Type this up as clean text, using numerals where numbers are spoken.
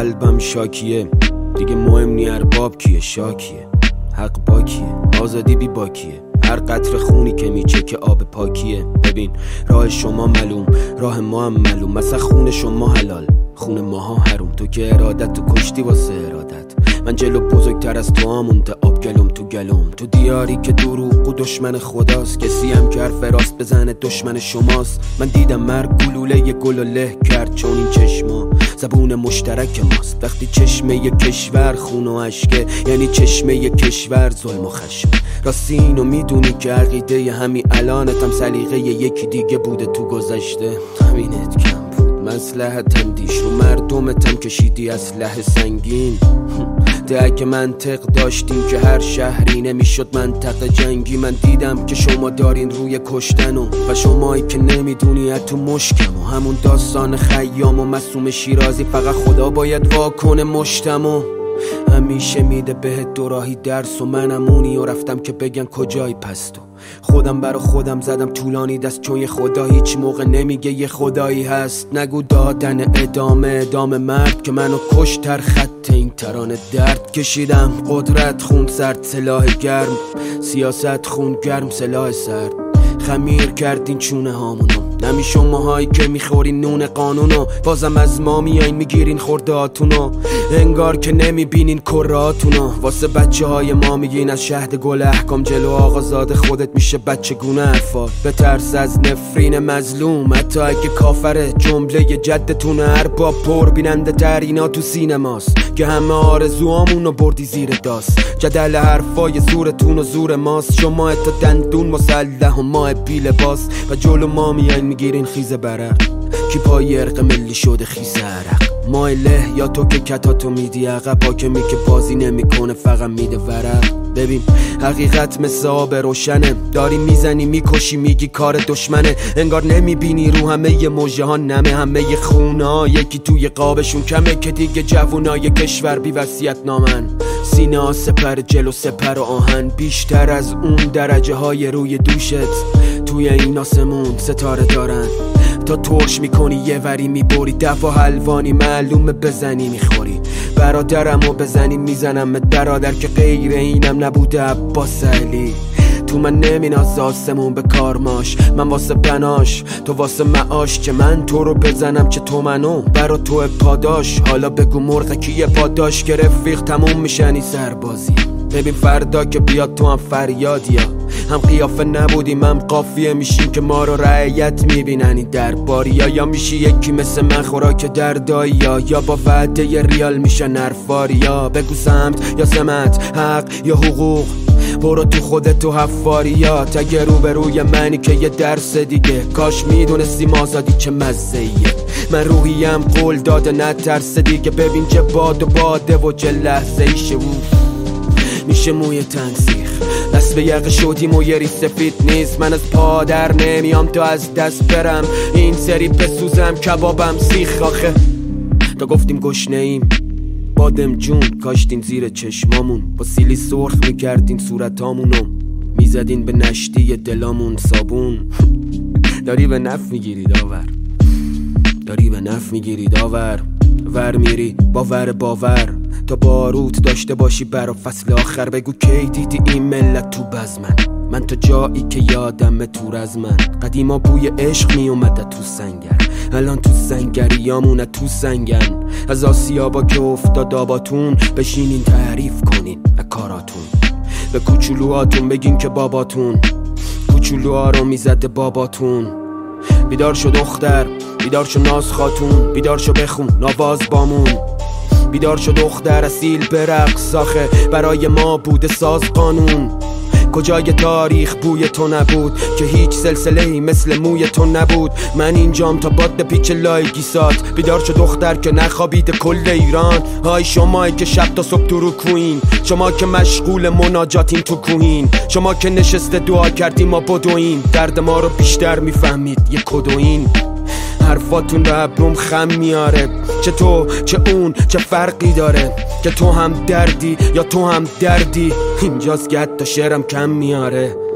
قلبم شاکیه، دیگه مهم نی ارباب کیه، شاکیه، حق باکیه، آزادی بی باکیه، هر قطر خونی که میچه که آب پاکیه. ببین راه شما معلوم، راه ما هم معلوم، مثلا خون شما حلال، خون ماها حروم. تو که ارادت تو کشتی واسه ارادت، من جلو بزرگتر از تو مونده آب گلوم تو گلوم. تو دیاری که دروغ و دشمن خداست، کسی هم که حرف راست بزنه دشمن شماست. من دیدم مرگ گلوله یه گل و له کرد، چون این چشما زبون مشترک ماست. وقتی چشمه یه کشور خون و عشقه، یعنی چشمه یه کشور ظلم و خشم. راستی اینو میدونی که عقیده همین الانتم سلیقه یکی دیگه بوده تو گذشته. همینت کم بود مصلحت اندیش، رو مردمتم کشیدی اسلحه سنگین. ده اگه منطق داشتیم که هر شهری نمیشد منطقه جنگی. من دیدم که شما دارین روی کشتن و شمایی که نمیدونی تو مشکم و همون داستان خیام و معصوم شیرازی. فقط خدا باید واکنه مشتم همیشه میده بهت دوراهی درس و منم اونی و رفتم که بگن کجایی پس تو. خودم برا خودم زدم طولانی دست، چون یه خدا هیچ موقع نمیگه یه خدایی هست. نگو دادن ادامه مرد که منو کشتر خط این ترانه درد کشیدم. قدرت خون سرد سلاح گرم، سیاست خون گرم سلاح سرد. خمیر کردین چونه هامونو، نمی شماهایی که میخورین نون قانونو. بازم از ما میاین میگیرین خوردهاتونو، انگار که نمیبینین کرهاتونو. واسه بچه های ما میگین از شهد گل احکام، جلو آقازاده خودت میشه بچه گونه حرفات. به ترس از نفرین مظلوم، حتی اگه کافره جمله جدتون ارباب پر بیننده تر اینا تو سینماست که همه آرزوامونو بردی زیر داست. جدل حرفای زورتون و زور ماست، شما تا دندون مسلح و ما بی لباس و جلو ما میاین میگیرین خیز برق. کی پای ارق ملی شده خیز عرق، ما له یا تو که کتاتو میدی عقب. حاکمی که بازی نمیکنه فقط میده ورق. ببین حقیقت مثل آب روشنه، داری میزنی میکشی میگی کار دشمنه. انگار نمیبینی رو همه ی موجه ها نمه، همه ی خونه ها یکی توی قابشون کمه. که دیگه جوونای کشور بی وصیت نامن، سینه ها سپر جلو سپر و آهن. بیشتر از اون درجه های روی دوشت توی این آسمون ستاره دارن. تا ترش میکنی یه وری میبری، دفع حلوانی معلومه بزنی میخوری. برادرمو بزنی میزنم برادر که غیر اینم نبوده عباس علی. تو من نمیناز آسمون به کارماش، من واسه بناش تو واسه معاش. که من تو رو بزنم چه تو منو برا تو پاداش. حالا بگو مرغ کیه پاداش که رفیق تموم میشنی سربازی. ببین فردا که بیاد تو هم فریادیا، هم قیافه نبودیم هم قافیه میشیم که ما رو رعیت میبیننی درباریا. یا میشی یکی مثل من خوراک دردایی، یا با وعده ی ریال میشن نرفاریا. بگو سمت یا سمت، حق یا حقوق، برو تو خودت تو حفاریات. اگه روبروی منی که یه درس دیگه، کاش میدونستیم آزادی چه مزهیه. من روحیم قول داده نترس دیگه، ببین چه باد و باده و چه لحظه ایشه. میشه موی تنسیخ دست به یقه شدیم و یه ریز سفید نیست. من از پادر نمیام تا از دست برم، این سری بسوزم کبابم سیخ. آخه تا گفتیم گشنه ایم بادم جون، کاشتین زیر چشمامون با سیلی سرخ میکردین صورتامونو، میزدین به نشتی دلامون صابون. داری به نف میگیری داور، داری به نف میگیری داور. ور میری باور تا باروت داشته باشی برا فصل آخر. بگو کی دیدی این ملت تو بزمن، من تا جایی که یادم تور از من. قدیما بوی عشق می اومده تو سنگر، الان تو سنگریامونه تو سنگن. از آسیابا که افتاد آباتون، بشینین تعریف کنین کاراتون. به کوچولوهاتون بگین که باباتون کوچولوها رو میزده باباتون. بیدار شو دختر، بیدار شو ناز خاتون، بیدار شو بخون نواز بامون. بیدار شو دختر اصیل برقص، آخه برای ما بوده ساز قانون. کجای تاریخ بوی تو نبود که هیچ سلسله‌ای مثل موی تو نبود. من اینجام تا باد پیچ لایگی سات. بیدار شو دختر که نخوابیده کل ایران. های شمایی که شب تا صبح تو رو کوین، شما که مشغول مناجاتین تو کوهین، شما که نشسته دعا کردیم ما بدوین. درد ما رو بیشتر میفهمید یه کدوین. حرفاتون به ابروم خم میاره، چه تو چه اون چه فرقی داره؟ که تو هم دردی یا تو هم دردی. اینجاست که حتی شعرم کم میاره.